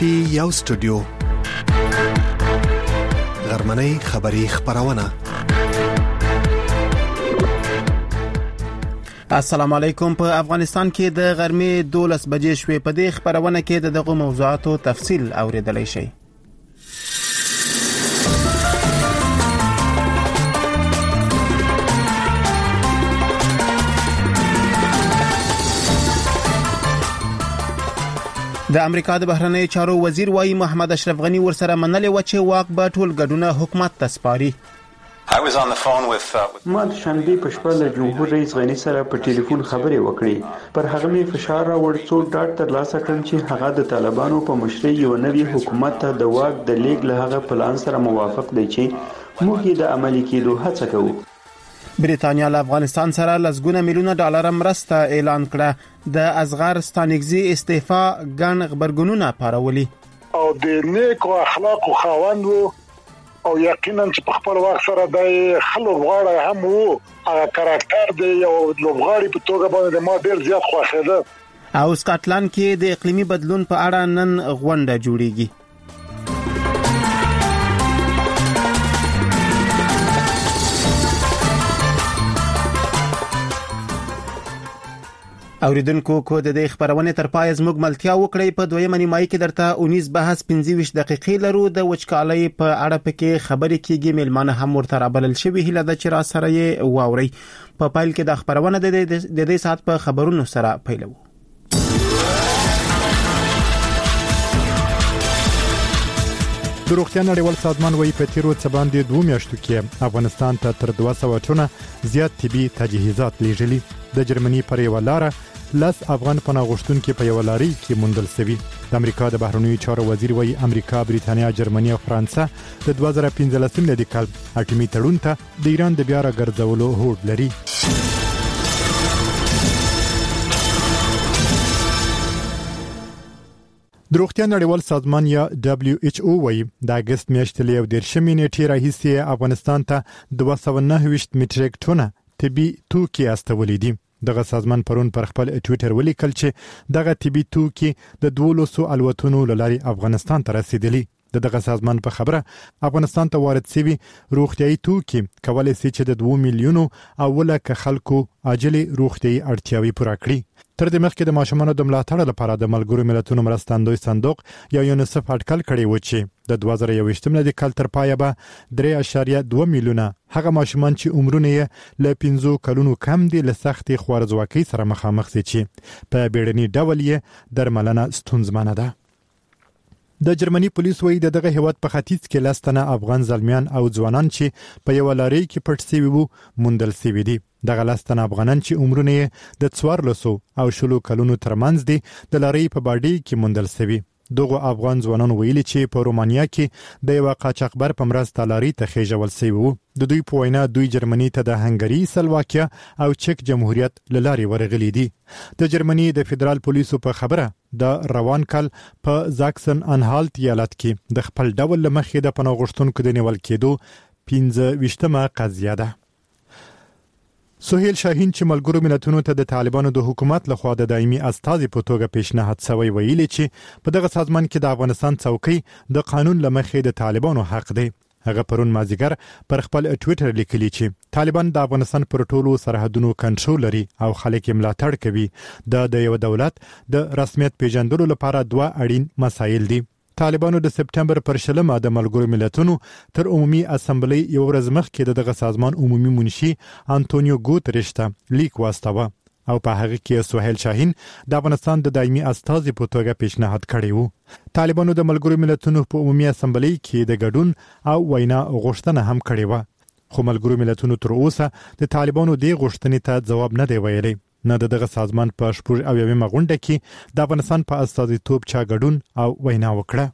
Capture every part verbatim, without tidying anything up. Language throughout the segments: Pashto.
پی یو سټوډیو غرمنۍ خبری خبرونه. السلام علیکم. په افغانستان کې د غرمې دولس بجې شوې. په دې خبرونه کې د دغه موضوعاتو تفصیل اوریدلای شئ. د امریکا د بهرنیو چارو وزیر وايي محمد اشرف غنی ورسره منلې و چې واک به ټول ګډونه حکومت ته سپاري. ما د شنبې په شپه له جمهور رئیس غنی سره په ټلیفون خبرې وکړې. پر هغه می فشار راوړ څو ډاټ تر لاسه کړم چې هغه د طالبانو په مشرۍ یو نوي حکومت ته د واک د لیږ له هغه پلان سره موافق دی چې موږ یې د عملي کېدو هڅه کوو. بریتانیا له افغانستان سره لسګونه میلیونه ډالر مرسته اعلان کړه. د اصغر ستانکزي استعفا ګڼ خبرګونونه پارولي او د نیکو اخلاقو خاوند او یقینا چې په خپل وخت سره د خلک غواړي هم وو هغه کاراکټر دی او لوبغاړي په توګه باندې ما ډیر زیات خوښیده. او سکاټلند کې د اقلیمي بدلون په اړه نن غونډه جوړیږي. اوریدونکو کو د دې خبرونه تر پای زموږ ملتیا وکړي. په دویمه نیمایي کې درته اونیس بحث پنځه ویشت دقیقې لرو. د وچکالۍ په اړه پکې خبرې کیږي. ملمانه هم ورته رابلل شوی. هله د چر سره یې واوري. په پایل کې د خبرونه د دې سات په خبرونو سره پیلو. د روغتیا نړیوال سازمان وايي په تیرو څه باندې دوه میاشتو کې افغانستان ته تر دوه سوه ټنه زیات طبي تجهیزات لیږلي. د جرمني پر یو لار لاس افغان پناه غوښتونکو په یو لاري کې موندل شوی. د امریکا د بهرنیو چارو وزیر وايي امریکا، بریتانیا، جرمني او فرانسه د دوه زره پنځلسم لدی کال اټومي تړون ته د ایران د بیا راګرځولو هوډ لري. د روغتیا نړیوال سازمان یا دبليو ایچ او وايي د اگست میاشتې له دیرشمې نیټې راهیسې افغانستان ته دوه سوه نهه ویشت میټریک ټنه طبي توکي استولې دي. دغه سازمان پرون پر خپل ټوئیټر ولیکل چې دغه طبي توکي د دولسو الوتنو لاري افغانستان ته رسیدلي. د دغه سازمان په خبره افغانستان ته وارد شوی روغتيایي توکي کولای شي چې د دوه میلیونو اوله ک خلکو عاجلي روغتيایي اړتیاوي پوره کړي. تر دې مخکې د ماشومانو د ملاتړ لپاره د ملګرو ملتونو مرستندوی صندوق یا یونیسف اټکل کړی و چې د دوه زره یوویشتم لدی کال تر پایه به درې اعشاریه دوه میلیونه هغه ماشومان چې عمرونه یې له پنځو کلونو کم دي له سختي خوارځواکۍ سره مخامخ دي چې په بیړني ډول یې درملنه ستونزمنه ده. د جرمني پولیس وایي د دغه هیواد په ختیځ کې لستنه افغان ځلمیان او ځوانان چې په یو لاري کې پټ شوي وو موندل شوي دي. دغه لستنه افغانان چې عمرونه یې د څوارلسو او شلو کلونو ترمنځ دي د لاري په باډي کې موندل شوي. دغه افغان ځوانان ویلي چې په رومانیا کې د یو قاچاقبر په مرسته لاري ته خېژول شوی وو. د دوی په وینا دوی جرمني ته د هنګري، سلواکیا او چک جمهوریت لاري ورغلي دي. د جرمني د فدرال پولیسو په خبره د روان کال په زاکسن انهالت ایالت کې د خپل ډول لمخې د پناه غوښتونکو د نیول کېدو پنځه ویشتمه قضیه ده. سهیل شاهین چې ملګرو ملتونو ته د طالبانو د حکومت لخوا د دایمي استازي په توګه پیشنهاد شوی ویلي چې په دغه سازمان کې د افغانستان څوکۍ د قانون لمخې د طالبانو حق دی. هغه پرون مازیګر پر خپل ټوئیټر لیکلی چې طالبان د افغانستان پر ټولو سرحدونو کنټرول لري او خلک یې ملاتړ کوي. دا د یو دولت د رسمیت پیژندلو لپاره دوه اړین مسایل دي. طالبانو د سپټمبر پر شلمه د ملګرو ملتونو تر عمومي اسمبلی یو ورځ مخکې دغه سازمان عمومي منشي انټونیو ګوتریش ته لیک واستاوه او په هغه کې سهیل شاهین د افغانستان د دایمي استازي په توګه پیشنهاد کړی وو. طالبانو د ملګرو ملتونو په عمومي اسمبلی کې د ګډون او وینا غوښتنه هم کړې و. خو ملګرو ملتونو تر اوسه د طالبانو د غوښتنې ته ځواب نه دی ویلی. نه دغه سازمان په شپږ او یومه غونډه کې د افغانستان په استازیتوب چا ګډون او وینا وکړه.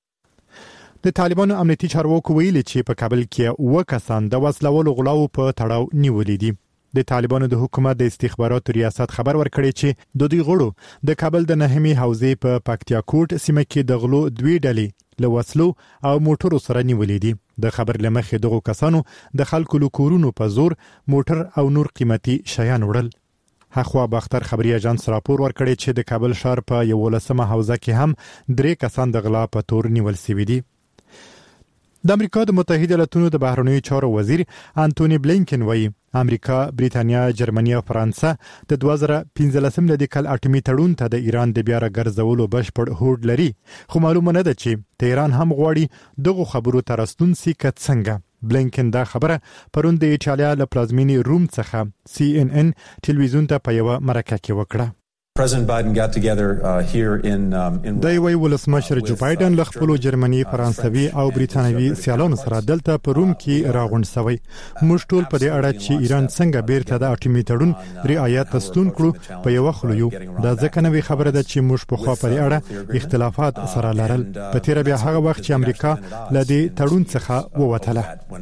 د طالبانو امنیتي چارواکو ویلي چې په کابل کې اوه کسان د وسلوالو غلاو په تړاو نیولې دي. د طالبانو د حکومت د استخباراتو ریاست خبر ورکړی چې د دوی غړو د کابل د نهمي حوزې په پکتیا کوټ سیمه کې د غلو دوی ډلې له وسلو او موټرو سره نیولې دي. د خبر لمخې دغه کسانو د خلکو له کورونو په زور موټر او نور قیمتي شیان وړل. هخوا باختر خبري اژانس راپور ورکړی چې د کابل ښار په یولسمه حوزه کې هم درې کسان د غلا په تور نیول شوي دي. د امریکا د متحده ایالاتونو د بهرنیو چارو وزیر انټونی بلینکن وایي امریکا، بریتانیا، جرمني او فرانسه د دوه زره پنځلسم لدی کال اټومي تړون ته د ایران د بیا راګرځولو بشپړ هوډ لري، خو معلومه نه ده چې تهران هم غواړي دغه خبرو ته راستون سي که څنګه. بلینکن دا خبره پرون د ایټالیا له پلازمینې روم څخه سی ان ان ټلویزیون ته په یوه مرکه کې وکړه. President Biden got together uh, here in um, in د یوې ولسمشر جو بایدن له خپل جرمني، فرانسوي او بریتانوي سیالانو سره دلته په روم کې راغونډ شوی. موږ ټول په دې اړه چې ایران څنګه بیرته د اټومي تړون رعایت تستون کړو په یو خلو یو. دا ځکه نوې خبره ده چې موږ په خوا په اړه اختلافات سره لرل. په تیر بیا هغه وخت چې امریکا له دې تړون څخه ووتله.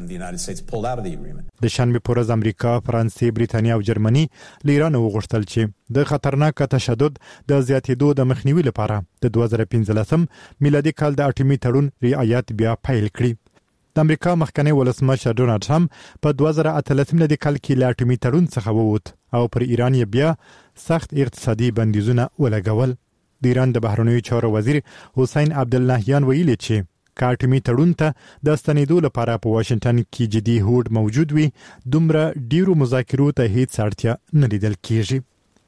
د شنبه پر ورځ امریکا، فرانسې، بریتانیا او جرمني له ایران وغوښتل چې د خطرناک تشدد د زیاتېدو د مخنیوي لپاره د دوه زره پنځلسم میلادي کال د اټومي تړون رعایت بیا پیل کړي. د امریکا مخکنی ولسمشر ډونالد ټرمپ په دوه زره اتلسم میلادي کال کې له اټومي تړون څخه ووت او پر ایران یې بیا سخت اقتصادي بندیزونه ولګول. د ایران د بهرنیو چارو وزیر حسین عبداللهیان ویلي چې کاټومي تړون ته د ستنېدو لپاره په واشنگټن کې جدي هوډ موجود وي، دومره ډیرو مذاکرو ته هیڅ اړتیا نه لیدل کیږي.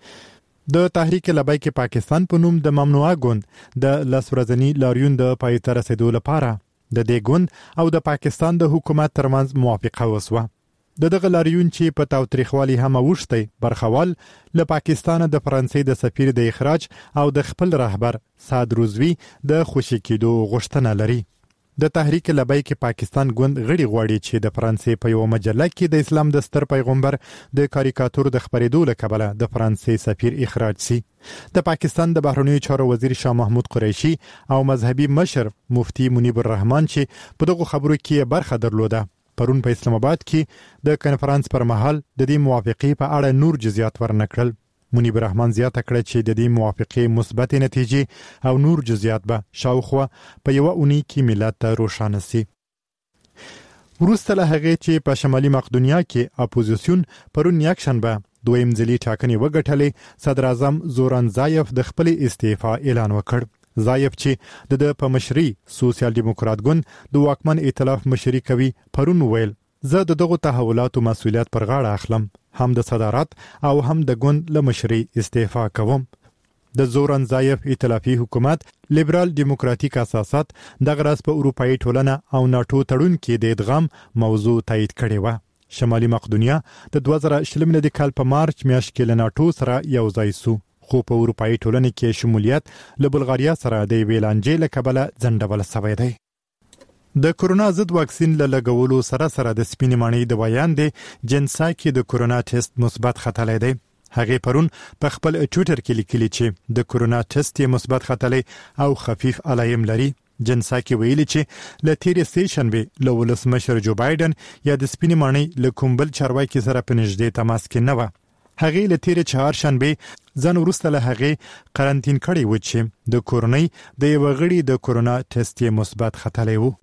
د تحریک لبیک پاکستان په نوم د ممنوعه ګوند د لس ورځني لاریون د پای ته رسیدو لپاره د دې ګوند او د پاکستان د حکومت ترمنځ موافقه وسوه. د دغه لاریون چې په تاوتریخوالي هم اوښتی برخوال له پاکستان د فرانسې د سفیر د اخراج او د خپل رهبر سعد روزوی د خوشی کېدو غوښتنه لري. د تحریک لبیک پاکستان ګوند غړي غواړي چې د فرانسې په یو مجله کې د اسلام د ستر پیغمبر د کاریکاتور د خبرېدو له کبله د فرانسې سفیر اخراج شي. د پاکستان د بهرنیو چارو وزیر شاه محمود قریشي او مذهبي مشر مفتی منیب الرحمن چې په دغه خبرو کې برخه درلوده پرون په اسلام آباد کې د کنفرانس پر مهال د دې موافقې په اړه نور جزئیات ورنکړل. منیب الرحمن زیاته کړه چې د دې موافقې مثبت نتیجې او نور جزئیات به شاوخوا په یو اونۍ کې ملت ته روښانه شي. وروسته له هغې چې په شمالي مقدونیا کې اپوزیسیون پرون یکشنبه دویم ځلي ټاکنې وګټلې، صدر اعظم زوران زایف د خپل استعفا اعلان وکړ. زایف چې د په مشري سوسیال دیموکرات ګوند د واکمن ائتلاف مشري کوي پرون ویل زه د دغه تحولاتو مسؤلیت پر غاړه اخلم، هم د صدارت او هم د ګوند له مشري استعفا کوم. د زوران زایف ائتلافي حکومت لیبرال دیموکراتیک اساسات د غرض په اروپאי ټولنه او ناتو تړون کې د ادغام موضوع تایید کړي و. شمالي مقدونیا د دوه زره شلم میلادي کال په مارچ میاشت کې له ناتو سره یو ځای شو، خو په اروپאי ټولنه کې شمولیت له بلغاریا سره د ویلانجې له کبله ځنډول شوی دی. د کورونا ضد واکسین له لګولو سره سره د سپینې ماڼۍ د وایاندې جنسا کې د کورونا ټیسټ مثبت ختلی دی. هغې پرون په خپل ټویټر کې لیکلي چې د کورونا ټیسټ یې مثبت ختلی او خفیف علایم لري. جنسا کې ویلي چې له تیرې سې شنبې له ولسمشر جو بایدن یا د سپینې ماڼۍ له کوم بل چارواکي سره په نږدې تماس کې نه وه. هغې له تیرې چهارشنبې ځان وروسته له هغې قرنطین کړی و چې د کورنۍ د یوه غړي د کورونا ټیسټ یې مثبت ختلی و.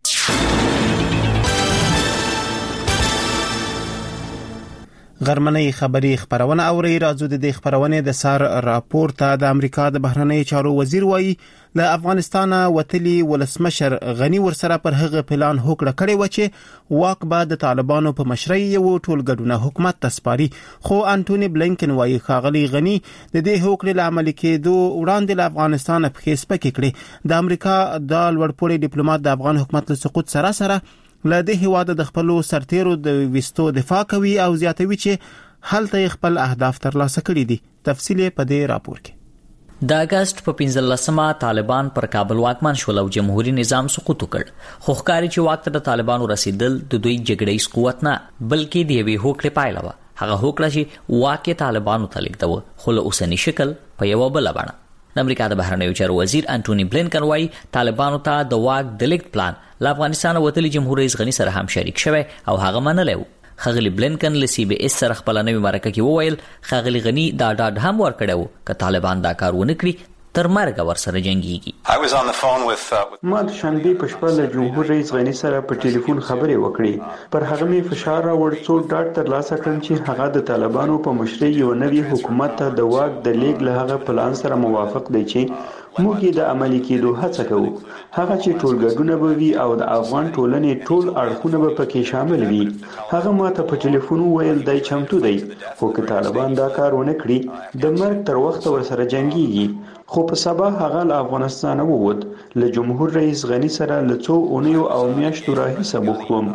غرمنۍ خبری خبرونه اوري. راځو د دې خبرونه د سار راپور ته. د امریکا د بهرنی چارو وزیر وایي له افغانستان وتلی ولسمشر غنی ورسره پر هغه پلان هوکړه کړې و چې واک به د طالبانو په مشرۍ یو ټولګډونه حکومت تسپاري، خو انټونی بلینکن وایي ښاغلی غنی د دې هوکړې له عملي کېدو وړاندې له افغانستان په خېس پکې کړې. د امریکا د لوړپوړي ډیپلوماټ د افغان حکومت له سقوط سره سره له دې هیواده د خپل سرتیرو د وستو دفاع کوي او زیاتوي چې هلته خپل اهداف ترلاسه کړي دي. تفصیل په دې راپور کې. د اگست په پنځلسمه طالبان پر کابل واکمن شول او جمهوریت نظام سقوط وکړ. خو ښکاري چې وخت د طالبانو رسیدل د دوی جګړې قوت نه بلکې د یوې هوکړې پایله وه. هغه هوکړه چې واکه طالبانو ته لیږدوه، خو له اوسني شکل په یوه بله بڼه. د امریکا د بهرنیو چارو وزیر انټونی بلینکن وایي طالبانو ته د واک د لیږد پلان له افغانستان وتلي جمهور رئیس غني سره هم شریک شوی او هغه منلی و. ښاغلي بلینکن له سی بي اس سره خپله نوې مرکه کې وویل ښاغلي غني دا ډاډ هم ورکړی و که طالبان دا کار ونه کړي تر مرګ ورسره جنگيږي. ما د شنبه په شپه له جمهور رئیس غنی سره په ټلیفون خبرې وکړې. پر هغه می فشار راوړ څو ډاټ تر لاسه کړم چې هغه د طالبانو په مشرۍ یو نوی حکومت ته د واک د لیږ له هغه پلان سره موافق دی چې موږ یې د عملي کېدو هڅه کوو. هغه چې ټولګډونه به وي او د افغان ټولنې ټول اړخونه به پکې شامل وي. هغه ماته په ټلیفون وویل دی چمتو دی، خو که طالبان دا کار ونه کړي د مرګ تر وخته ورسره جنګیږي. خو په سبا هغه له افغانستانه ووت. له جمهور رئیس غنی سره له څو اونیو او میاشتو راهیسه بوخت وم.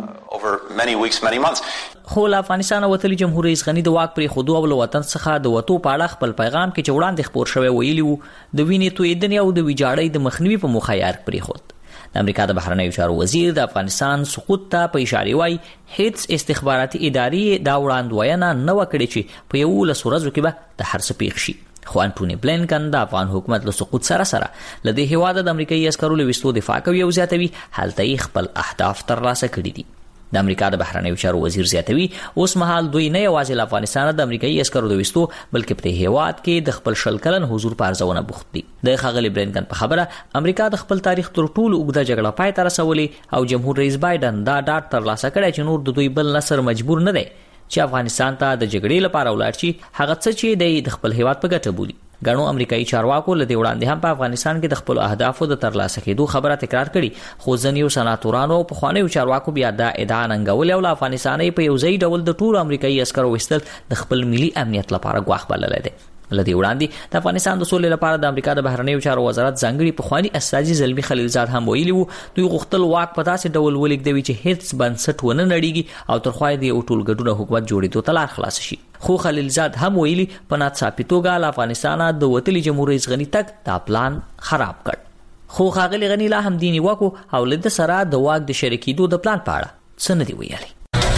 خو له افغانستان وتلی جمهور رئیس غنی د واک پرې خودو او له وطن څخه د وټو په اړه خپل پیغام کې چې وړاندې خبر شوی ویلی وو د وینې تویدنې او د ویجاړۍ د مخنیوي په موخه یې پرې خود. د امریکا د بهرنیو چارو وزیر د افغانستان سقوط ته په اشاره وایي هیڅ استخباراتي ادارې دا وړاندوینه نه وکړي چې په یو لس ورځو کې به د هر څه پیښ شي. خو انټونی بلینکن د افغان حکومت له سقوط سره سره له دې هیواد د امریکایي عسکرو له وستو دفاع کوي او زیاتوي هلته خپل اهداف ترلاسه کړي دي. د امریکا د بهرنیو چارو وزیر زیاتوي اوس مهال دوی نه یوازې له افغانستان د امریکایي عسکرو د وستو بلکې په هیواد کې د خپل شل کلن حضور په ارزونه بوخت دي. د ښاغلي بلینکن په خبره امریکا د خپل تاریخ تر ټولو اوږده جګړه پای ته رسولې او جمهور رئیس بایدن دا ډاټ ترلاسه کړی چې نور د دوی بل نصر مجبور نه دی چې افغانستان ته د جګړې لپاره ولاړ شي هغه څه چې د خپل هیواد په ګټه بولي. غنو امریکایي چارواکو له دې وړاندې هم په افغانستان کې د خپل اهدافو د ترلاسه کېدو خبره تکرار کړي. خو ځینې سناتورانو په خوانیو چارواکو بیا دا ادعا ننګولې او له افغانستاني په یو ځای ډول د ټولو امریکایي عسکرو وستل د خپل ملي امنیت لپاره ګواښ بللی دی. لدی وړاندې د افغانستان د سولې لپاره د امریکا د بهرنیو چارو وزارت ځانګړي پخوانی استاذي زلمی خلیلزاد هم ویلي وو دوی غوښتل واک په داسې ډول ولیږدوي چې هیڅ بنسټ ونه نړیږي او تر خوا د یو ټولګډونه حکومت جوړېدو ته لار خلاص شي. خو خلیلزاد هم ویلي په ناڅاپي توګه له افغانستانه د وتلي جمهور رئیس غني تک دا پلان خراب کړ. خو ښاغلي غني لا هم دیني واکو او له د سره د واک د شریکېدو د پلان په اړه څه نه دی ویلي.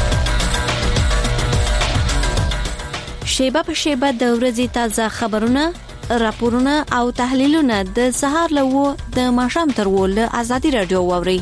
شیبه په شیبه د ورځې تازه خبرونه، راپورونه او تحلیلونه د سهار له و د ماښام تر و له ازادي رادیو واوري.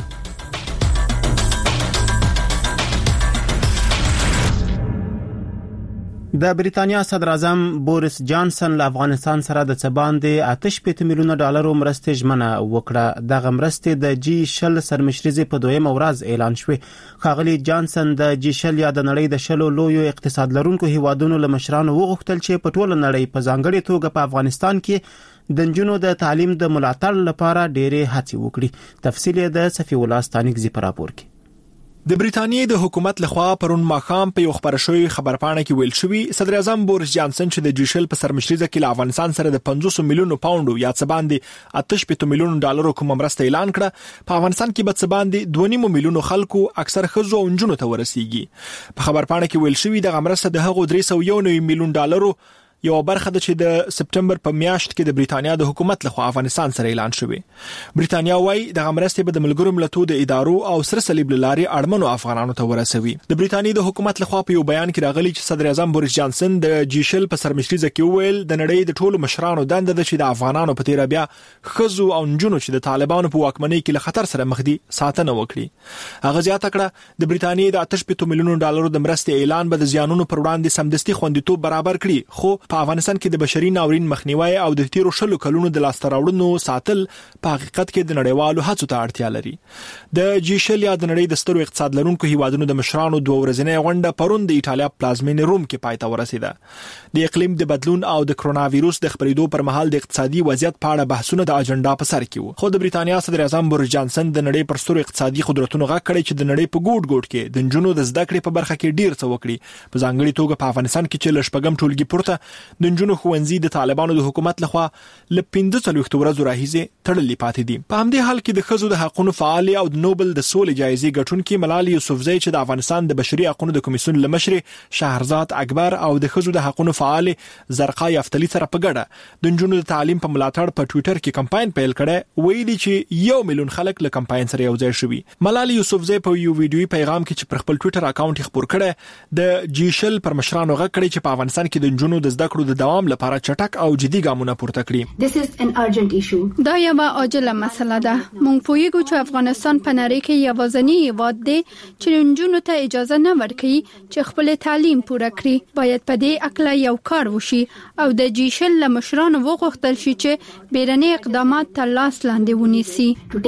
د بریتانیا صدر اعظم بوریس جانسن له افغانستان سره د څباندې آتش پېته میلیونه ډالرو مرستې ژمنه وکړه. دغه مرستې د جی شل سرمشريزي په دویمه ورځ اعلان شوې. ښاغلي جانسن د جی شل یا د نړۍ د شلو لویو اقتصاد لرونکو هیوادونو له مشرانو وغوښتل چې په ټوله نړۍ په ځانګړي توګه په افغانستان کې د نجونو د تعلیم د ملاتړ لپاره ډېرې هڅې وکړي. تفصیل یې د صفی الله ستانکزي په راپور کې. د بریتانیې د حکومت لخوا پرون ماښام په یو خبر شوی خبرپاڼه کې ویل شوی صدر اعظم بوریس جانسن چې د جیشل په سرمشريزه کې له افغانستان سره د پنځوس میلیونو پاونډو یا څه باندې آتش پېته میلیونو ډالرو کوم مرسته اعلان کړه. په افغانستان کې به څه باندې دوه نیم میلیونو خلکو اکثر ښځو او نجونو ته ورسیږي. په خبرپاڼه کې ویل شوی د مرسته د هغو درې سوه یو نوي میلیون ډالرو یو برخه د چې د سپټمبر په میاشت کې د بریتانیا د حکومت لخوا افغانستان سره اعلان شوی. بریتانیا وايي د مرستې به د ملګرو ملتونو د ادارو او سره صلیب لاري اړمنو افغانانو ته ورسوي. د بریتانیا د حکومت لخوا په یو بیان کې راغلی چې صدر اعظم بوریس جانسن د جیشل په سرمشريزه کې ویل د نړۍ د ټولو مشرانو دنده ده چې د افغانانو په تیر بیا خزو او نجونو چې د طالبانو په واکمنۍ کې له خطر سره مخ دي ساتنه وکړي. هغه زیاته کړه د بریتانیا د آتش پېته میلیونو ډالرو د مرستې اعلان به د زیانونو پر وړاندې سمدستي خوندیتوب برابر کړي. خو په افغانستان کې د بشري ناورین مخنیوي او د تیرو شلو کلونو د لاسته راوړنو ساتل په حقیقت کې د نړیوالو هڅو ته اړتیا لري. د جیشل یا د نړۍ د سترو اقتصاد لرونکو هیوادونو د مشرانو دوه ورځنۍ غونډه پرون د ایټالیا پلازمینې روم کې پای ته ورسیده. د اقلیم د بدلون او د کرونا وایروس د خبرېدو پر مهال د اقتصادي وضعیت په اړه بحثونه د اجنډا په سر کې وو. خو د بریتانیا صدر اعظم بوریس جانسن د نړۍ پر سترو اقتصادي قدرتونو غږ کړی چې د نړۍ په ګوټ ګوټ کې د نجونو د زده کړې په برخه کې ډیر څه وکړي. په ځانګړي توګه په افغانستان کې چې لشپګم ټولګي پورته د نجونو ښوونځي د طالبانو د حکومت لخوا ل پنځه څلوېښت ورځو راهیسې تړلې پاتې دي. په همدې حال کې د ښځو د حقوقو فعال او د نوبل د سولې جایزې ګټونکي ملالۍ یوسفزۍ چې د افغانستان د بشري حقوقو د کمیسیون لمشر شهرزاد اکبر او د ښځو د حقوقو فعال زرقا یفتلی سره په ګډه د نجونو د تعلیم په ملاتړ په ټوئیټر کې کمپاین پیل کړي. ویلي چې یو میلیون خلک له کمپاین سره یو ځای شوي. ملالۍ یوسفزۍ په یو ویډیوي پیغام کې چې پر خپل ټوئیټر اکاونټ خبر کړي د جیشل پر مشرانو غږ کړي چې په افغانستان کې د نجونو د زده زده کړو د دوام لپاره چټک او جدي ګامونه پورته کړي. دا یو عاجله مسله ده. مونږ پوهیږو چې افغانستان په نړۍ کې یوازینی هیواد دی چې نجونو ته اجازه نه ورکوي چې خپل تعلیم پوره کړي. باید په دې اکله یو کار وشي او د جیشل له مشرانو وغوښتل شي چې بیرني اقدامات تر لاس لاندې ونیسي.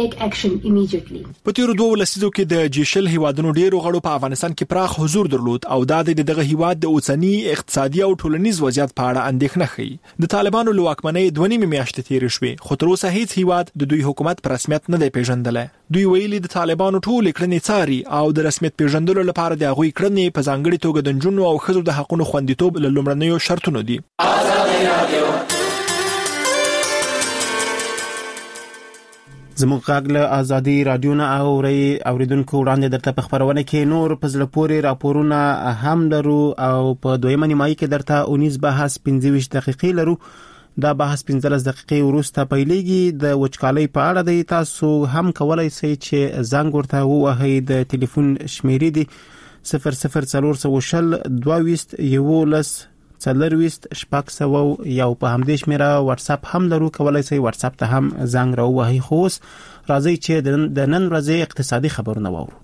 په تیرو دوه لسیزو کې د جیشل هیوادونو ډیرو غړو په افغانستان کې پراخ حضور درلود او دا د دغه هیواد د اوسنی اقتصادي او ټولنیز وضعیت په اړه اندېښنه ښيي. د طالبانو له واکمنۍ دوه نیمې میاشتې تیرې شوې خو تر اوسه هیڅ هیواد د دوی حکومت په رسمیت نه دی پیژندلی. دوی ویلي د طالبانو ټول کړنې څاري او د رسمیت پیژندلو لپاره د هغوی کړنې په ځانګړي توګه د نجونو او ښځو د حقوقو خوندیتوب له لومړنیو شرطونو دي. زموږ غږ له ازادي رادیو نه اوري اوریدونکو وړاندې درته په خبرونه کې نور په زړه پورې راپورونه هم لرو او په دویمه نیمایي کې درته اونیز بحث پنځه ویشت دقیقې لرو. دا بحث پنځلس دقیقې وروسته پیلېږي. د وچکالۍ په اړه دی. تاسو هم کولای شئ چې زنګ ورته ووهئ. د ټلیفون شمیرې دي صفر صفر څلور سوه شل دوه ویشت یولس څلرویشت شپږ سوه یو. په همدې شمیره واتس اپ هم لرو. کولای شئ واتس اپ ته هم زنګ راووهئ. خو اوس راځئ چې د نن ورځې اقتصادي خبرونه واورو.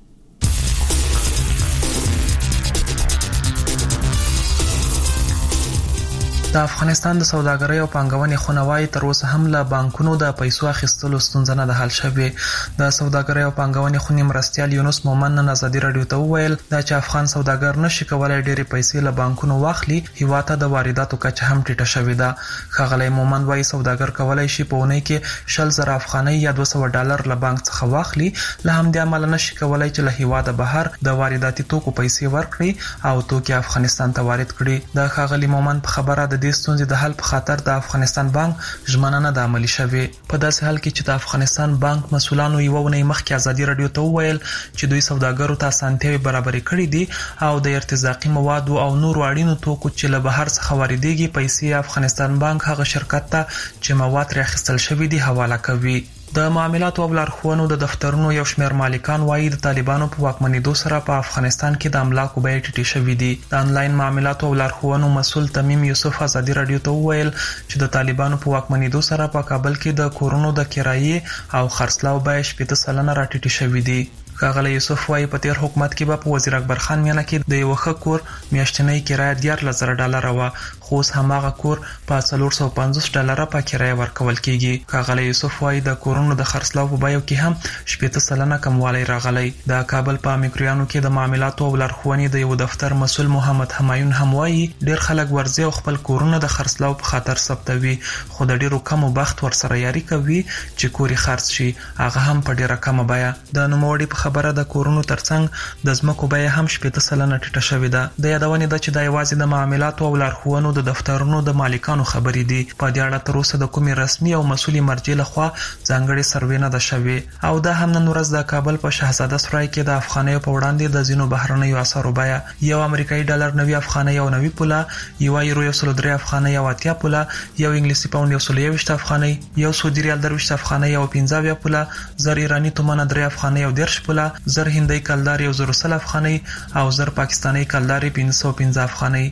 د افغانستان د سوداګرۍ او پانګونې خونوای تر اوسه هم له بانکونو د پیسو اخیستلو ستونزه نه ده حل شوې. د سوداګرۍ او پانګونې خونې مرستیال یونس مومن نن ازادي رادیو ته وویل دا چې افغان سوداګر نشي کولای ډېرې پیسې له بانکونو واخلي. هیواد ته د وارداتو کچه هم ټیټه شوې ده. ښاغلی مومن وايي سوداګر کولای شي په اونۍ کې شل زره افغانۍ یا دوه سوه ډالر له بانک څخه واخلي. له همدې امله نشي کولای چې له هیواده بهر د وارداتي توکو پیسې ورکړي او توکي افغانستان ته وارد کړي. د ښاغلی مومن په خبره د دې ستونزې د حل په خاطر د افغانستان بانک ژمنه نه ده عملي شوې. په داسې حال کې چې د افغانستان بانک مسؤلانو یو ونې مخکې ازادي رادیو ته وویل چې دوی سوداګرو ته اسانتیاوې برابرې کړې دي او د ارتزاقي موادو او نورو اړینو توکو چې له بهر څخه واردېږي پیسې افغانستان بانک هغه شرکت ته چې مواد ترې اخیستل شوي دي حواله کوي. د معاملاتو او لارښوونو د دفترونو یو شمېر مالکان وایي د طالبانو په واکمنېدو سره په افغانستان کې د املاکو بیې ټیټې شوي دي. د انلاین معاملاتو او لارښوونو مسؤل تمیم یوسف ازادي رادیو ته وویل چې د طالبانو په واکمنېدو سره په کابل کې د کورونو د کرایې او خرڅلاو بیې شپېته سلنه راټیټې شوي دي. ښاغلی یوسف وايي په تیر حکومت کې به په وزیر اکبر خان میانه کې د یو ښه کور میاشتنۍ کرایه دیارلس زره ډالره وه خو اوس هماغه کور په څلور سوه پنځوس ډالره په کرایه ورکول کیږي. ښاغلی یوسف وايي د کورونو د خرڅلاو په بیو کې هم شپېته سلنه کموالی راغلی. د کابل په میکریانو کې د معاملاتو او لارښوونې د یو دفتر مسؤل محمد همایون هم وايي ډیر خلک ورځي او خپل کورونه د خرڅلاو په خاطر ثبتوي خو د ډیرو کمو بخت ورسره یاري کوي چې کوري خرڅ شي هغه هم په ډیره کمه بیه. د نوموړي په خبره د کورونو ترڅنګ د ځمکو بیه هم شپېته سلنه ټیټه شوې ده. د یادونې ده چې دا یوازې د معاملاتو او لارښوونو د دفترونو د مالکانو خبرې دي. په دې اړه تر اوسه د کومې رسمي او مسؤلې مرجع لخوا ځانګړې سروې نه ده شوې. او دا هم نن ورځ د کابل په شهزاده سرای کې د افغانیو په وړاندې د ځینو بهرنیو اسعارو بیه یو امریکایي ډالر نوي افغانۍ او نوي پوله، یو یورو یو سل درې افغانۍ او اتیا پوله، یو انګلیسي پاوند یو سل یوویشت افغانۍ، یو سعودي ریال درویشت افغانۍ او پنځه اویا پوله، زر ایراني تومنه درې افغانۍ او دېرش پوله، زر هندۍ کلدار یو زر سل افغانۍ او زر پاکستاني کلدار پنځه سوه پنځه افغانۍ.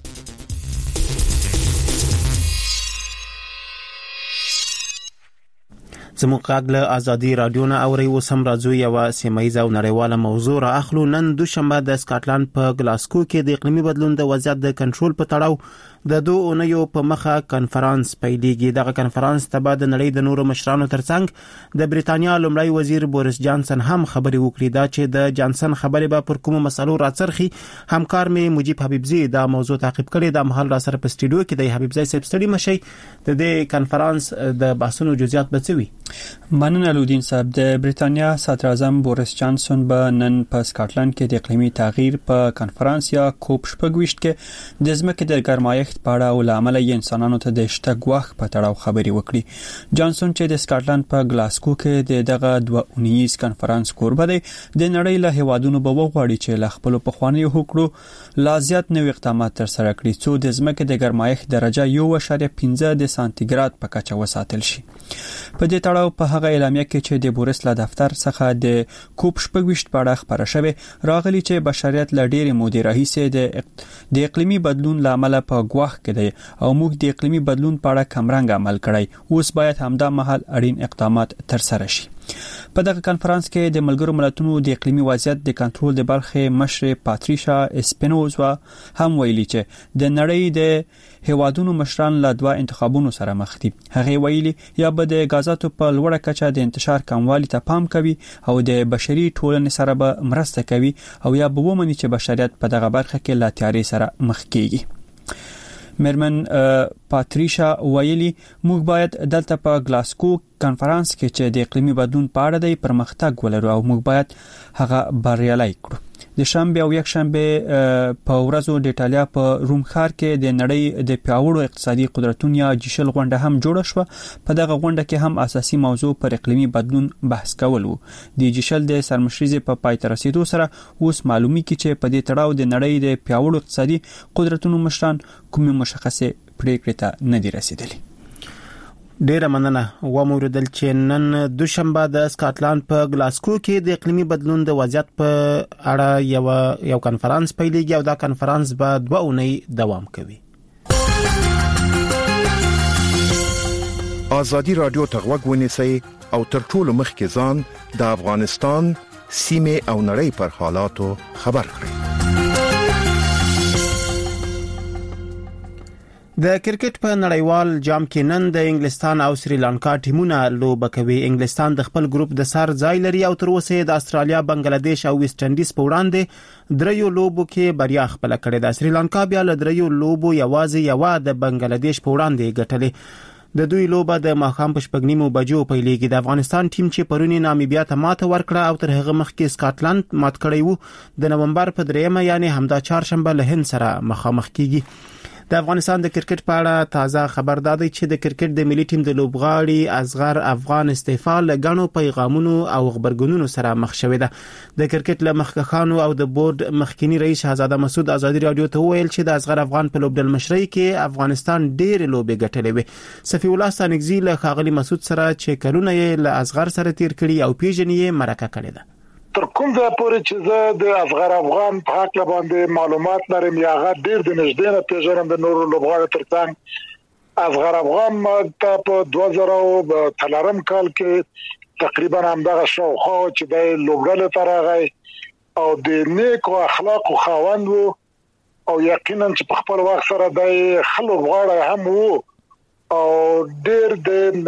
زموږ غږ له ازادي رادیو نه اوري. اوس هم راځو یوه سیمهیزه او نړیواله موضوع را اخلو. نن دوشنبه د سکاټلند په ګلاسکو کې د اقلیمي بدلون د وضعیت د کنټرول په تړاو د دوه اونیو په مخه کنفرانس پیلېږي. دغه کنفرانس ته به د نړۍ د نورو مشرانو ترڅنګ د بریتانیا لومړی وزیر بوریس جانسن هم خبرې وکړي. دا چې د جانسن خبرې به پر کومو مسلو راڅرخي. همکار مې مجيب حبیبزی دا موضوع تعقیب کړي. د مهال را سره په سټوډیو کې د حبیبزی صاحب ستړي مشي د دې کنفرانس د بحثونو جزئیات به څه وي؟ مننه لودین صاحب. د بریتانیا صدر اعظم بوریس جانسن به نن په سکاټلند کې د اقلیمي تغییر په کنفرانس یا کوپ شپږ کې د ځمکې د ګرمایښت په اړه او لامل یې انسانانو ته د شته ګواښ په تړاو خبرې وکړي. جانسن چې د سکاټلند په ګلاسکو کې د دغه دوه اونیز کنفرانس کوربه دی، د نړۍ له هیوادونو به وغواړي چې له خپل پخوانیو حقوقو لا زیات نوي اقدامات تر سره کړي څو د ځمکې د ګرمایښت درجه یو اعشاریه پنځه د سانتیګراد په کچه وساتل شي. په دې تړاو په هغه اعلامیه کې چې د بوریس له دفتر څخه د کوپ شپږ په اړه خبره شوې راغلي چې بشریت له ډېرې مودې راهیسې د د اقلیمي بدلون لامل په ګواښ ګواښ کړي او موږ د اقلیمي بدلون په اړه کمرنګ عمل کړی. اوس باید همدا مهال اړین اقدامات ترسره شي. په دغه کانفرنس کې د ملګرو ملتونو د اقلیمي وضعیت د کنټرول د برخې مشر پاتریشا اسپینوزا هم ویلي چې د نړۍ د هیوادونو مشران له دوه انتخابونو سره مخ دي. هغه ویلي یا به د غازاتو په لوړه کچه د انتشار کموالي ته پام کوي او د بشري ټولنې سره به مرسته کوي او یا به ومني چې بشریت په دغه برخه کې لا تیاری سره مخ کیږي. مرمن پاتریشا ویلي موږ باید دلته په گلاسکو کانفرنس کې چې د اقلیمي بدلون په اړه د پرمختګ ولرو او موږ باید هغه بریالي کړو. د شنبه او یک شنبه په ورځو د ایټالیا په روم ښار کې د نړۍ د پیاوړو اقتصادي قدرتونو یا جیشل غونډه هم جوړه شوه. په دغه غونډه کې هم اساسي موضوع پر اقلیمي بدلون بحث کول وو. د جیشل د سرمشريزه په پای ته رسیدو سره اوس معلومي کی چې په دې تړاو د نړۍ د پیاوړو اقتصادي قدرتونو مشران کومه مشخصه پریکړه ته نه دي رسیدلي. ډیره مننه. و موردل چې نن دوشنبه د سکاټلند په گلاسکو کې د اقلیمي بدلون د وضعیت په اړه یو یو کانفرنس پیلېږي او دا کانفرنس به دوه اونۍ دوام کوي. ازادي رادیو ته غوږ ونیسئ او تر ټولو مخکې ځان د افغانستان سیمه او نړۍ پر حالاتو خبر کړئ. د کرکټ په نړیوال جام کې نن د انګلستان او سریلانکا ټیمونه لوبه کوي. انګلستان د خپل ګروپ د سر ځای لري او تر اوسه د استرالیا، بنگلاديش او ویسټ انډیز په وړاندې دریو لوبو کې بریا خپل کړې ده. سریلانکا بیا له دریو لوبو یوازې یو د بنگلاديش په وړاندې ګټلې. د دوی لوبه د ماښام په شپږ نیمو بجو پیلېږي. د افغانستان ټیم چې پرونی نامیبیا ته ماته ورکړه او تر هغه مخکې سکاټلند مات کړی وو، د نومبر په دریمه یعنی همدا چهارشنبه له هند سره مخامخ کیږي. د افغانستان د کرکټ په اړه تازه خبر دادی چې د کرکټ د ملي ټیم د لوبغاړي اصغر افغان استعفا له غنو پیغامونو او خبرګونونو سره مخ شوې ده. د کرکټ له مخکخانو او د بورډ مخکینی رئیس شهزاده مسعود ازادي رادیو ته ویل چې د اصغر افغان په لوبډل مشرۍ کې افغانستان ډېر لوبې ګټلې وي. صفی الله ستانکزی له خاغلی مسعود سره چې کلونه یې له اصغر سره تیر کړي او پیژنې یې مرکه کړې ده. تر کوم ځای پورې چې زه د اصغر افغان په حق باندې معلومات لرم یا هغه ډیر د نږدې نه پیژنم د نورو لوبغاړو ترڅنګ اصغر افغان ته په دوه زره څلورم کال کې تقریبا همدغه شاوخوا چې د لوبډل ترغی او د نیکو اخلاقو خاوند وو او یقینا چې په خپل وخت سره د خلک غواړي هم وو او ډیر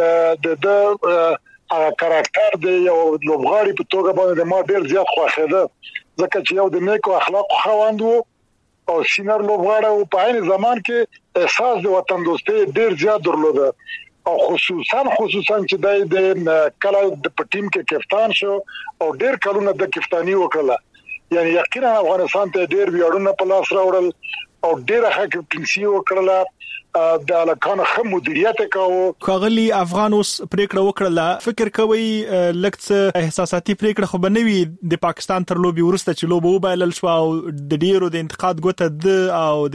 د د هغه کاراکټر دی یو لوبغاړي په توګه باندې ما ډیر زیات خوښیده ځکه چې یو د نیکو اخلاق خواوند وو او سینر لوبغاړی او په عین زمان کې احساس د وطن دوستۍ ډیر زیات درلوده او خصوصا خصوصا چې د کله د ټیم کې کپتان شو او ډیر کلونه د کپتانی وکړه یعنی یقینا افغانستان ته ډیر ویاړونه په لاس راوړل او ډیر ښه کپتنسي وکړه د الکان خو مدیریت کاوه. خاغلی افغان اوس پریکړه وکړه. فکر کوي لکه احساساتي پریکړه خو بنوي د پاکستان تر لوبي ورسته چې لوبه وبایلل شو او د ډیرو د انتقاد ګوته د او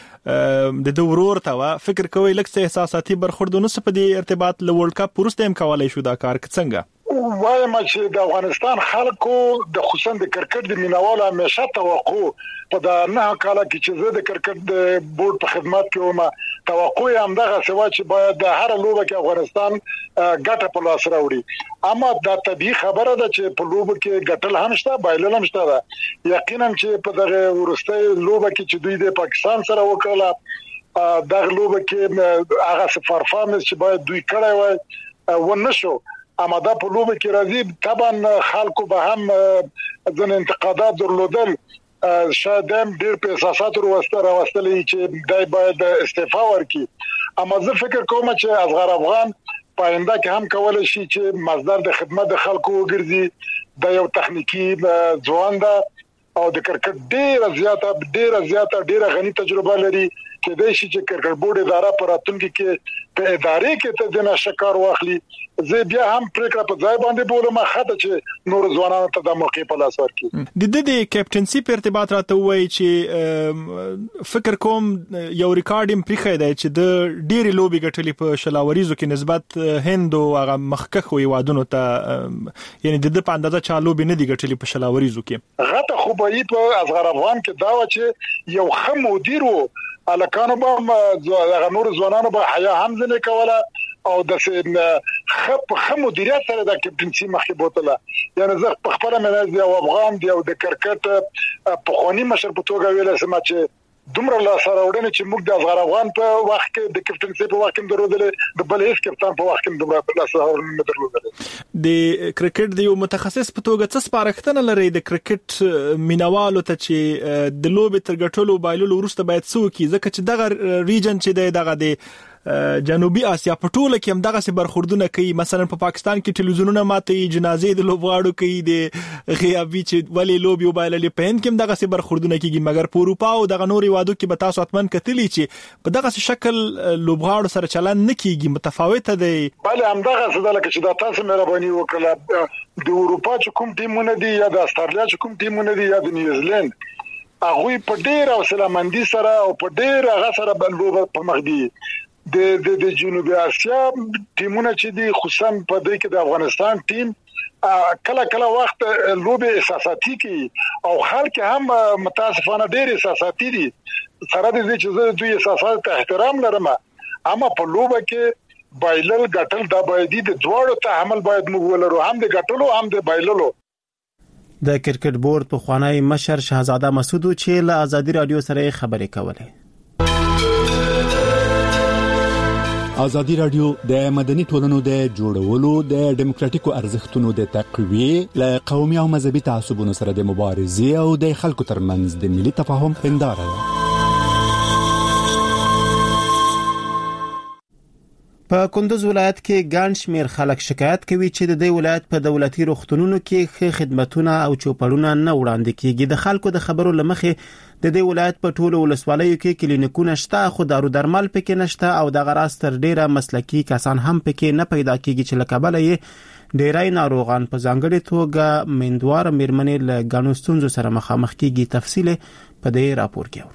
د د دورور ته فکر کوي لکه احساساتي برخوردونه په دې ارتباط له ورلد کپ ورسته هم کولای شو دا کار څنګه؟ وایم چې د افغانستان خلکو د خصوصا د کرکټ د مینوالو همیشه توقع په د نه کاله کې چې زه د کرکټ د بورډ په خدمت کې ومه توقع هم دغه سوا چې باید د هر لوبه کې افغانستان ګټه په لاس راوړي اما دا طبيعي خبره ده چې په لوبه کې ګټل هم شته بایلل هم شته یقینا چې په دغه ورسته لوبه کې چې دوی د پاکستان سره وکړه دغه لوبه کې هغه پرفارمنس چې باید دوی کړی وای ونه شو اما دا په لوبه کې راځي طبعا خلکو به هم ځن انتقادات درلودل شاید هم ډیر په اساسات وروسته راوستلې چې دای باید استعفا ورکړي اما زه فکر کوم چې اصغر افغان پاینده کې هم کولای شي چې مصدر د خدمت د خلکو وګرځي د یو تخنیکی ځوان ده او د کرکټ ډیره زیاته ډیره زیاته ډیره غني تجربه لري کې د شي چې کرکټ بورډ اداره پر راتلونکي کې په ادارې کې ته د نشکار واخلي زه بیا هم پریکړه په ځای باندې بولم خاطر چې نور ځوانانو ته د موقع په لاس ورکړي. د دې د کیپټنسي په ارتباط راته وایي چې فکر کوم یو ریکارډ هم پریخای دی چې د ډېری لوبي ګټلې په شلاوریزو کې نسبت هند او هغه مخکخ وادونو ته یعنی د په اندازه چا لوبي نه دی ګټلې په شلاوریزو کې. غته خوبایي په اصغر افغان کې دا و چې یو خم مدیر وو الکانو به دغه نور ځوانانو به حیا هم ځنه کوله او د خپ خمو مدیریت سره د کپټنسی مخې بوتله. یعنی زه په خپل منځ دی او افغان دی او د کرکټ په خونی مشر په توګه ویل سم چې دومره لا سره وړنه چې موږ د افغان افغان په وخت کې د کپټنسی په وخت کې درلودل د بل هیڅ کپټان په وخت کې دومره لا سره وړنه درلودل. د کرکټ د یو متخصص په توګه څه سپارښتنه لري د کرکټ مینوالو ته چې د لوبې تر ګټلو بایللو وروسته باید څه وکړي، ځکه چې دغه ریجن چې دغه د جنوبي اسیا په ټوله کې هم دغه سي برخوردونه کوي. مثلا په پا پاکستان کې ټلویزیونونه ماته جنازې د لوبغاړو کوي د غیابي چې ولې لوب یو بایللې په هند کې هم دغه سي برخوردونه کوي، مګر په اروپا او دغه نوري وادو کې به تاسو اتمن کتلی چې په دغه شکل لوبغاړو سره چلن نه کیږي، متفاوته دی. بله هم دغه څه د لکه چې دا تاسو مهرباني وکړه د اروپا چې کوم ټیمونه دي یا د استرالیا چې کوم ټیمونه دي یا د نیوزیلند هغه په ډیر او سلامندي سره او په ډیر هغه سره بلوب په مخ دي. د د د جنوبي اسیا ټیمونه چې دي خصوصا په دې کې د افغانستان ټیم کله کله وخت لوبه احساساتي کی او خلک هم متاسفانه ډېر احساساتي دي. سره د دې چې زه دوی احساسات ته احترام لرم، اما په لوبه کې بایلل ګټل دا باید د دواړو تحمل باید موږ ولرو، هم د ګټلو هم د بایللو. د کرکټ بورډ په خوانی مشر شهزاده مسعود چې له ازادي رادیو سره خبرې کولې. ازادي رادیو د مدني ټولنو د جوړولو د ډیموکراتیکو ارزښتونو د تقویه له قومي او مذهبي تعصبونو سره د مبارزې او د خلکو ترمنځ د ملي تفاهم هنداره ده. په کندوز ولایت کې ګڼ شمېر خلک شکایت کوي چې د دې ولایت په دولتي روغتونونو کې ښه خدماتونه او چوپړونه نه وړاندې کیږي. د خلکو د خبرو لمخې د دې ولایت په ټولو ولسوالیو کې کلینیکونه شته، خو دارو درمل پکې نشته او د غراس تر ډیره مسلکی کسان هم پکې نه پیدا کیږي چې لکبل یې ډیرای ناروغان په ځانګړي توګه مندوار میرمنې له ګڼو ستونزو سره مخامخ کیږي. تفصیل په دې راپور کې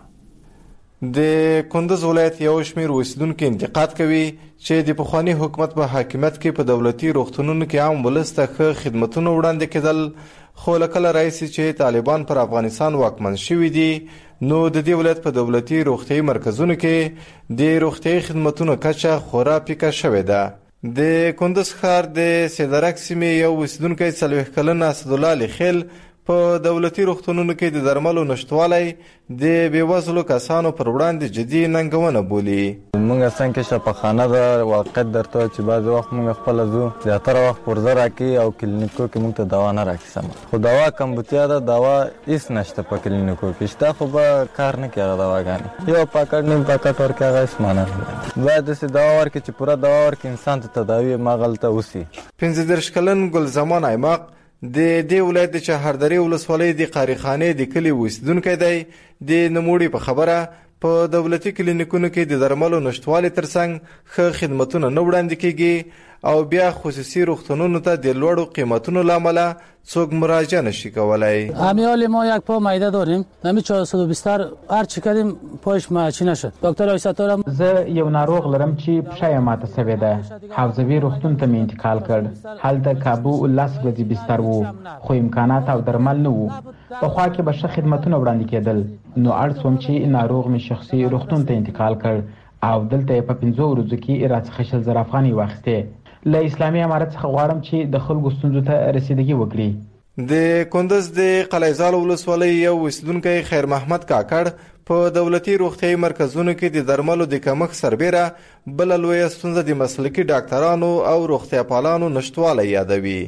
د کندوز ولایت یو شمېر اوسیدونکو انتقاد کوي چې د پخوانی حکومت په حاکمیت کې په دولتي روغتونونو کې عام ولس ته ښه خدمتونه وړاندې کېدل، خو لکه راځي چې طالبان پر افغانستان واکمن شوي دي نو د دې ولایت په دولتي روغتي مرکزونو کې د روغتي خدماتو کچه خورا پیکه شوې ده. د کندوز ښار د سیدرک سیمې یو اوسیدونکی څلوېښت کلن اسدالله لخیل په دولتي روغتونونو کې د درملو نشټوالی د بیوزلو کسانو پر وړاندې جدي ننګونه بولي. موږ څنګه شفاخانه ده واقعیت درته چې بعض وخت موږ خپل زو زیاتره وخت پرزه راکې او کلینیکو کې موږ ته دوا نه راکې سم، خو دوا کمبوتیا ده، دوا هیڅ نشته په کلینیکو کې شته، خو به کار نه کوي هغه دواګانې. یو پاکټ نیم پاکټ ورکړي هغه هیڅ معنا نه لري. باید داسې دوا ورکړي چې پوره دوا ورکړي انسان ته تداوي مغلطه وسي. پنځه دېرش کلن ګلزمان ایماق د دې ولایت د چهاردری ولسوالۍ د قاریخانې د کلی اوسیدونکی دی. د نوموړي په خبره په دولتي کلینیکونو کې د درملو نشټوالي ترڅنګ ښه خدمتونه نه وړاندې کیږي او بیا خصوصي روغتونونو ته د لوړو قیمتونو لامل څوک مراجعه نشي کولای. امیال ما یک پا معده داریم، همین چهارصد و بیست هر چی کردیم پاش ماچی نشد. دکتر آیساتورم زه یو ناروغ لرم چې پښه ماته سوي ده، حوزوي روغتون ته می انتقال کړ. هلته کابو لاس ورځې بستر وو، خو امکانات او درمل نه وو. په خوا کې به ښه خدمتونه وړاندې کېدل، نو اړ شوم چې ناروغ می شخصي روغتون ته انتقال کړ او دلته په پنځو ورځو کې راڅخه شل زر افغانۍ واخیستې. له اسلامي امارت څخه غواړم چې د خلکو ستونزو ته رسیدګي وکړي. د کندوز د قلعه‌زال ولسوالۍ یو اوسیدونکی خیر محمد کاکړ په دولتي روغتي مرکزونو کې د درملو د کمښت سربېره بل لوی ستونزه د مسلکي ډاکټرانو او روغتیاپالانو نشټوالی یادوي.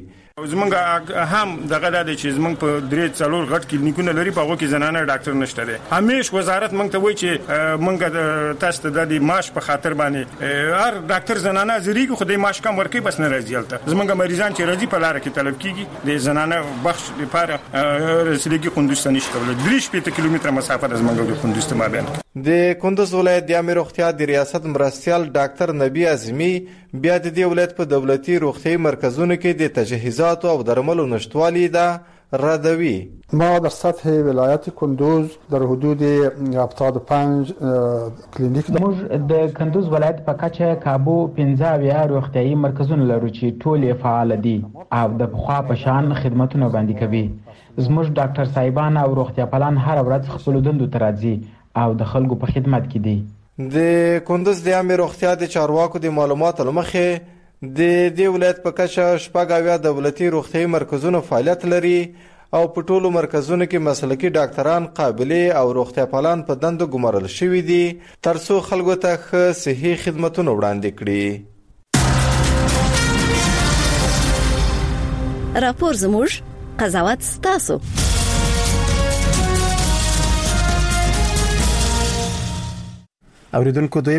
زمونږ هم دغه د چې زمونږ په درې څلور غټ کلینیکونه لري، په هغه کې زنانه ډاکټر نشته دی. همیش وزارت مونږ ته وایي چې مونږ تاسو ته د معاش په خاطر باندې هر ډاکټر زنانه زریږي، خو د معاش کم ورکوي بس نه راځي. هلته زمونږ مریضان چې راځي په لاره کې طلب کیږي، د زنانه بخش لپاره رسیدګي کندوز ته نشي کولی. درې شپېته کیلومتره مسافه د زمونږ د کندوز ته مابین. د کندوز ولایت د عامه روغتیا د ریاست مرستیال ډاکټر نبی اعظمي بیا د دې ولایت په دولتي روغتي مرکزونو کې د تجهیزات او درملو نشټوالی ده ردوی. ما در سطح ولایت کندوز در حدود هفتاد و پنج کلینیک موږ د کندوز ولایت په کچه کابو پنځه اویا روغتیايي مرکزونه لرو چې ټول فعال دي او د پخوا په شان خدمتونه وړاندې کوي. زموږ ډاکټر صاحبان او روغتیاپالان هر ورځ خپل دندو ته راځي او د خلکو په خدمت کې دي. د کندوز د عامه روغتیا د چارواکو د معلوماتو لمخې د دې ولایت په کچه شپږ اویا دولتي روغتیايي مرکزونه فعالیت لري او په ټولو مرکزونو کې مسلکي ډاکټران قابلیت او روغتیا پالان په دندو ګمارل شوي دي ترڅو خلکو ته ښه صحي خدمتونه وړاندې کړي. راپور زموږ قضاوت ستاسو. اوریدونکو دوی